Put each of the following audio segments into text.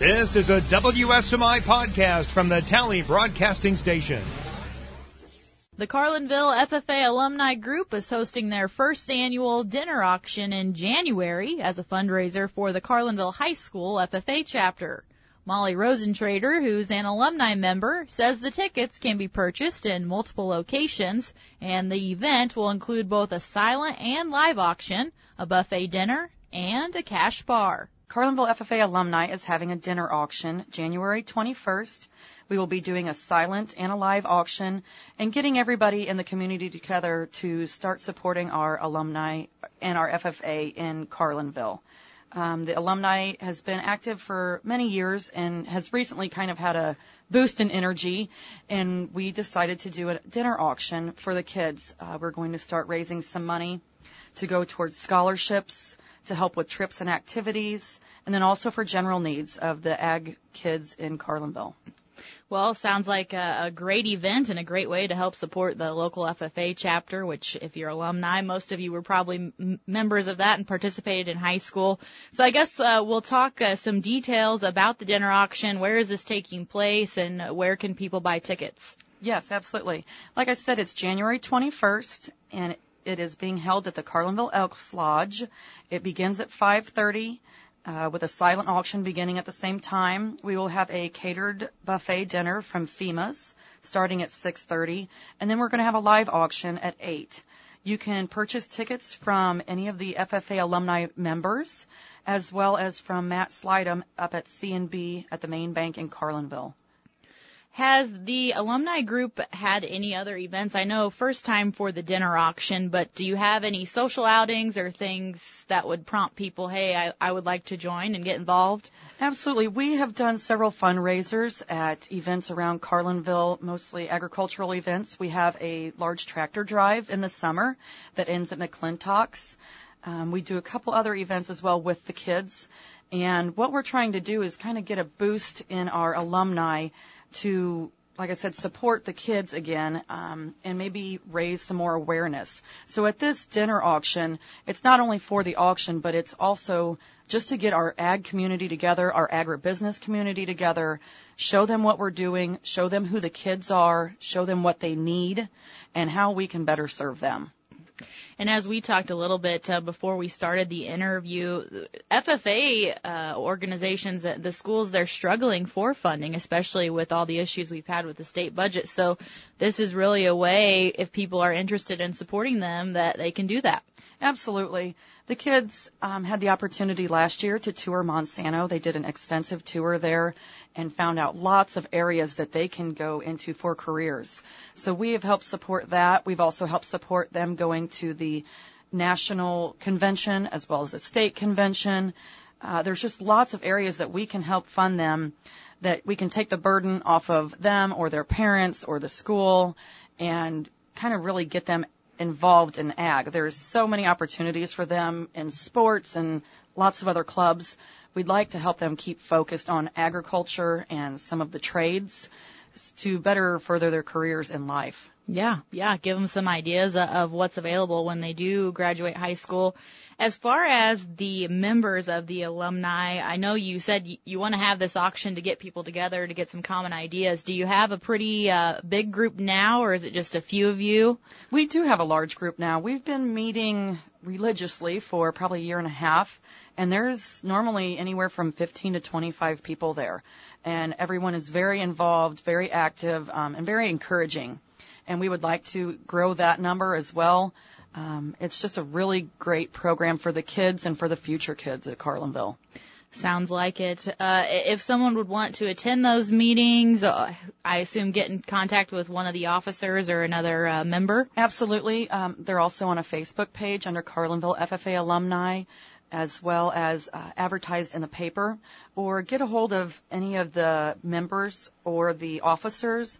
This is a WSMI podcast from the Tally Broadcasting Station. The Carlinville FFA Alumni Group is hosting their first annual dinner auction in January as a fundraiser for the Carlinville High School FFA chapter. Molly Rosentrader, who's an alumni member, says the tickets can be purchased in multiple locations, and the event will include both a silent and live auction, a buffet dinner, and a cash bar. Carlinville FFA Alumni is having a dinner auction January 21st. We will be doing a silent and a live auction and getting everybody in the community together to start supporting our alumni and our FFA in Carlinville. The alumni has been active for many years and has recently kind of had a boost in energy, and we decided to do a dinner auction for the kids. We're going to start raising some money to go towards scholarships, to help with trips and activities, and then also for general needs of the ag kids in Carlinville. Well, sounds like a great event and a great way to help support the local FFA chapter, which if you're alumni, most of you were probably members of that and participated in high school. So I guess we'll talk some details about the dinner auction. Where is this taking place and where can people buy tickets? Yes, absolutely. Like I said, it's January 21st, and it is being held at the Carlinville Elks Lodge. It begins at 5:30. With a silent auction beginning at the same time. We will have a catered buffet dinner from FEMA's starting at 6:30, and then we're going to have a live auction at 8. You can purchase tickets from any of the FFA alumni members, as well as from Matt Slidham up at C&B at the Main Bank in Carlinville. Has the alumni group had any other events? I know first time for the dinner auction, but do you have any social outings or things that would prompt people, hey, I would like to join and get involved? Absolutely. We have done several fundraisers at events around Carlinville, mostly agricultural events. We have a large tractor drive in the summer that ends at McClintock's. We do a couple other events as well with the kids. And what we're trying to do is kind of get a boost in our alumni to, like I said, support the kids again, and maybe raise some more awareness. So at this dinner auction, it's not only for the auction, but it's also just to get our ag community together, our agribusiness community together, show them what we're doing, show them who the kids are, show them what they need, and how we can better serve them. And as we talked a little bit before we started the interview, FFA organizations, the schools, they're struggling for funding, especially with all the issues we've had with the state budget. So this is really a way, if people are interested in supporting them, that they can do that. Absolutely. The kids had the opportunity last year to tour Monsanto. They did an extensive tour there and found out lots of areas that they can go into for careers. So we have helped support that. We've also helped support them going to the national convention as well as the state convention. There's just lots of areas that we can help fund them, that we can take the burden off of them or their parents or the school and kind of really get them involved in ag. There's so many opportunities for them in sports and lots of other clubs. We'd like to help them keep focused on agriculture and some of the trades to better further their careers in life. Yeah, give them some ideas of what's available when they do graduate high school. As far as the members of the alumni, I know you said you want to have this auction to get people together, to get some common ideas. Do you have a pretty big group now, or is it just a few of you? We do have a large group now. We've been meeting religiously for probably a year and a half, and there's normally anywhere from 15 to 25 people there. And everyone is very involved, very active, and very encouraging. And we would like to grow that number as well. It's just a really great program for the kids and for the future kids at Carlinville. Sounds like it. If someone would want to attend those meetings, I assume get in contact with one of the officers or another member? Absolutely. They're also on a Facebook page under Carlinville FFA Alumni, as well as advertised in the paper, or get a hold of any of the members or the officers.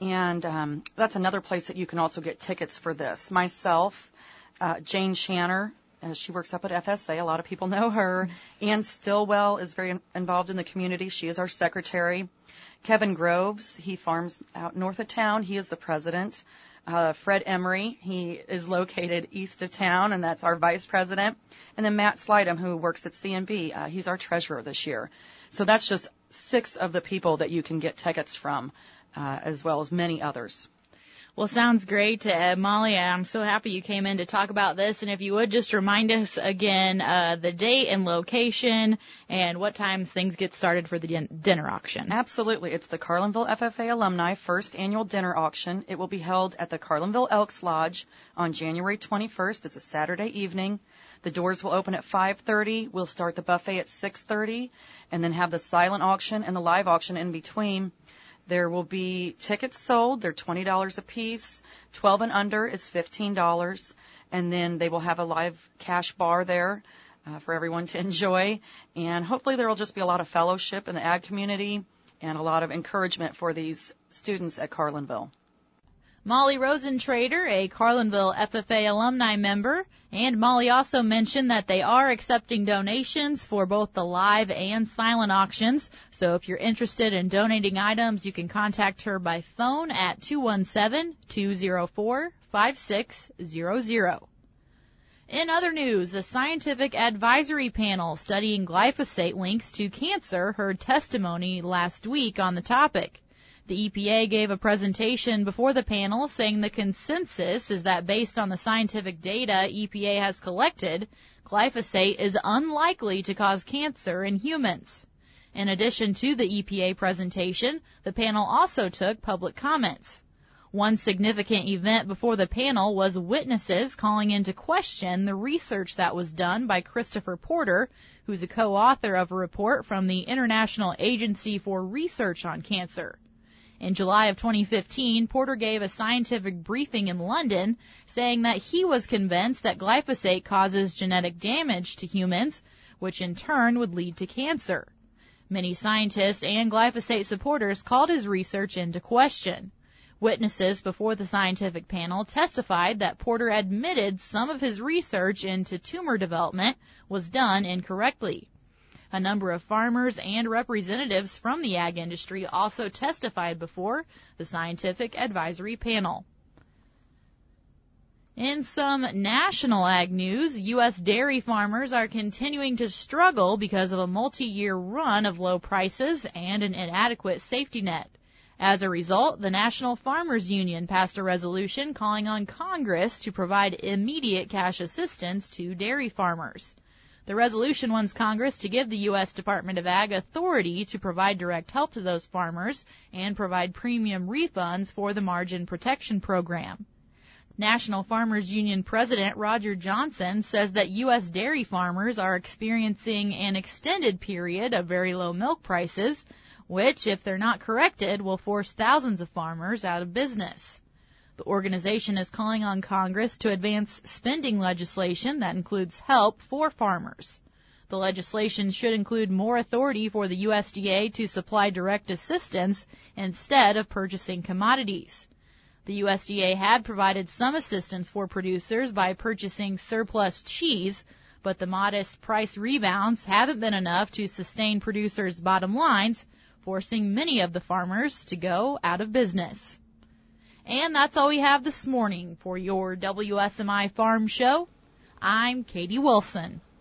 And that's another place that you can also get tickets for this. Myself, Jane Shanner, she works up at FSA. A lot of people know her. Ann Stillwell is very involved in the community. She is our secretary. Kevin Groves, he farms out north of town. He is the president. Fred Emery, he is located east of town, and that's our vice president. And then Matt Slidham, who works at C&B, he's our treasurer this year. So that's just 6 of the people that you can get tickets from, as well as many others. Well, sounds great. Molly, I'm so happy you came in to talk about this. And if you would just remind us again the date and location and what time things get started for the dinner auction. Absolutely. It's the Carlinville FFA Alumni First Annual Dinner Auction. It will be held at the Carlinville Elks Lodge on January 21st. It's a Saturday evening. The doors will open at 5:30. We'll start the buffet at 6:30 and then have the silent auction and the live auction in between. There will be tickets sold. They're $20 a piece. 12 and under is $15. And then they will have a live cash bar there for everyone to enjoy. And hopefully there will just be a lot of fellowship in the ag community and a lot of encouragement for these students at Carlinville. Molly Rosentrader, a Carlinville FFA alumni member, and Molly also mentioned that they are accepting donations for both the live and silent auctions. So if you're interested in donating items, you can contact her by phone at 217-204-5600. In other news, the Scientific Advisory Panel studying glyphosate links to cancer heard testimony last week on the topic. The EPA gave a presentation before the panel saying the consensus is that based on the scientific data EPA has collected, glyphosate is unlikely to cause cancer in humans. In addition to the EPA presentation, the panel also took public comments. One significant event before the panel was witnesses calling into question the research that was done by Christopher Porter, who's a co-author of a report from the International Agency for Research on Cancer. In July of 2015, Porter gave a scientific briefing in London saying that he was convinced that glyphosate causes genetic damage to humans, which in turn would lead to cancer. Many scientists and glyphosate supporters called his research into question. Witnesses before the scientific panel testified that Porter admitted some of his research into tumor development was done incorrectly. A number of farmers and representatives from the ag industry also testified before the Scientific Advisory Panel. In some national ag news, U.S. dairy farmers are continuing to struggle because of a multi-year run of low prices and an inadequate safety net. As a result, the National Farmers Union passed a resolution calling on Congress to provide immediate cash assistance to dairy farmers. The resolution wants Congress to give the U.S. Department of Ag authority to provide direct help to those farmers and provide premium refunds for the Margin Protection Program. National Farmers Union President Roger Johnson says that U.S. dairy farmers are experiencing an extended period of very low milk prices, which, if they're not corrected, will force thousands of farmers out of business. The organization is calling on Congress to advance spending legislation that includes help for farmers. The legislation should include more authority for the USDA to supply direct assistance instead of purchasing commodities. The USDA had provided some assistance for producers by purchasing surplus cheese, but the modest price rebounds haven't been enough to sustain producers' bottom lines, forcing many of the farmers to go out of business. And that's all we have this morning for your WSMI Farm Show. I'm Katie Wilson.